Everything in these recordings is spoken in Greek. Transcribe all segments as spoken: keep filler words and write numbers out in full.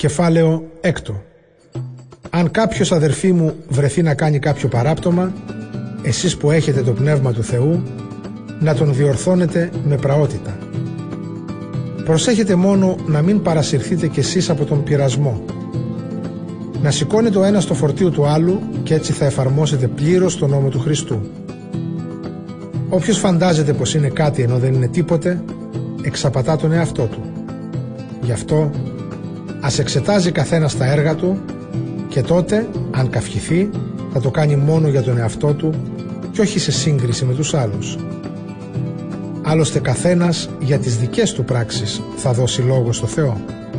Κεφάλαιο έκτο. Αν κάποιος, αδερφοί μου, βρεθεί να κάνει κάποιο παράπτωμα, εσείς που έχετε το Πνεύμα του Θεού, να τον διορθώνετε με πραότητα. Προσέχετε μόνο να μην παρασυρθείτε κι εσείς από τον πειρασμό. Να σηκώνετε ο ένας το φορτίο του άλλου και έτσι θα εφαρμόσετε πλήρως τον νόμο του Χριστού. Όποιος φαντάζεται πως είναι κάτι ενώ δεν είναι τίποτε, εξαπατά τον εαυτό του. Γι' αυτό ας εξετάζει καθένας τα έργα του και τότε, αν καυχηθεί, θα το κάνει μόνο για τον εαυτό του και όχι σε σύγκριση με τους άλλους. Άλλωστε καθένας για τις δικές του πράξεις θα δώσει λόγο στο Θεό.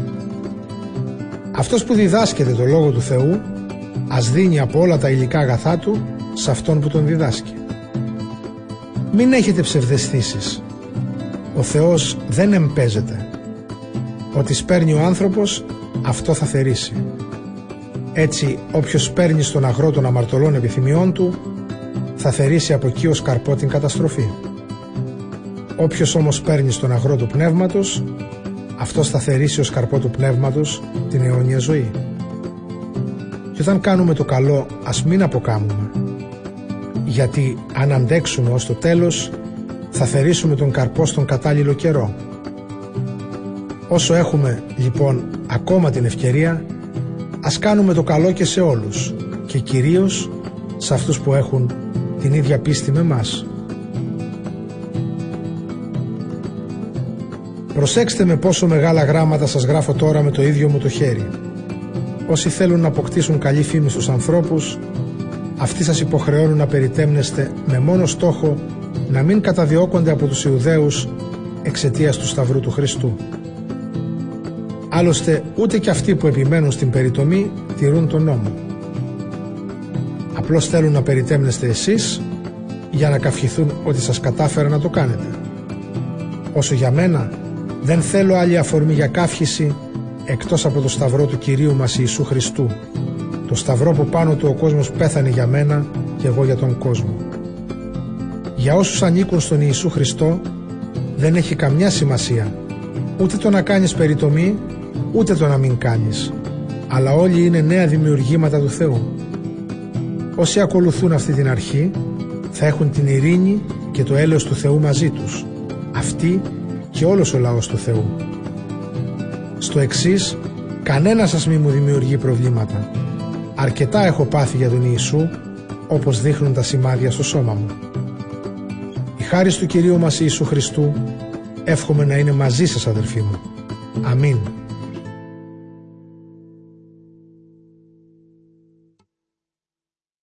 Αυτός που διδάσκεται το λόγο του Θεού, ας δίνει από όλα τα υλικά αγαθά του σε αυτόν που τον διδάσκει. Μην έχετε ψευδαισθήσεις. Ο Θεός δεν εμπέζεται. Ό,τι σπέρνει ο άνθρωπος, αυτό θα θερήσει. Έτσι, όποιος παίρνει στον αγρό των αμαρτωλών επιθυμιών του, θα θερήσει από εκεί ως καρπό την καταστροφή. Όποιος όμως παίρνει στον αγρό του πνεύματος, αυτός θα θερήσει ως καρπό του πνεύματος την αιώνια ζωή. Και όταν κάνουμε το καλό, ας μην αποκάμουμε, γιατί αν αντέξουμε ως το τέλος, θα θερήσουμε τον καρπό στον κατάλληλο καιρό. Όσο έχουμε λοιπόν ακόμα την ευκαιρία, ας κάνουμε το καλό και σε όλους και κυρίως σε αυτούς που έχουν την ίδια πίστη με μας. Προσέξτε με πόσο μεγάλα γράμματα σας γράφω τώρα με το ίδιο μου το χέρι. Όσοι θέλουν να αποκτήσουν καλή φήμη στους ανθρώπους, αυτοί σας υποχρεώνουν να περιτέμνεστε με μόνο στόχο να μην καταδιώκονται από τους Ιουδαίους εξαιτίας του Σταυρού του Χριστού. Άλλωστε ούτε και αυτοί που επιμένουν στην περιτομή τηρούν τον νόμο. Απλώς θέλουν να περιτέμνεστε εσείς για να καυχηθούν ότι σας κατάφερα να το κάνετε. Όσο για μένα, δεν θέλω άλλη αφορμή για καύχηση εκτός από το Σταυρό του Κυρίου μας Ιησού Χριστού, το Σταυρό που πάνω του ο κόσμος πέθανε για μένα και εγώ για τον κόσμο. Για όσους ανήκουν στον Ιησού Χριστό δεν έχει καμιά σημασία ούτε το να κάνεις περιτομή ούτε το να μην κάνεις, αλλά όλοι είναι νέα δημιουργήματα του Θεού. Όσοι ακολουθούν αυτή την αρχή θα έχουν την ειρήνη και το έλεος του Θεού μαζί τους, αυτοί και όλος ο λαός του Θεού. Στο εξής, κανένας σας μη μου δημιουργεί προβλήματα. Αρκετά έχω πάθει για τον Ιησού, όπως δείχνουν τα σημάδια στο σώμα μου. Η χάρις του Κυρίου μας Ιησού Χριστού εύχομαι να είναι μαζί σας, αδελφοί μου. Αμήν.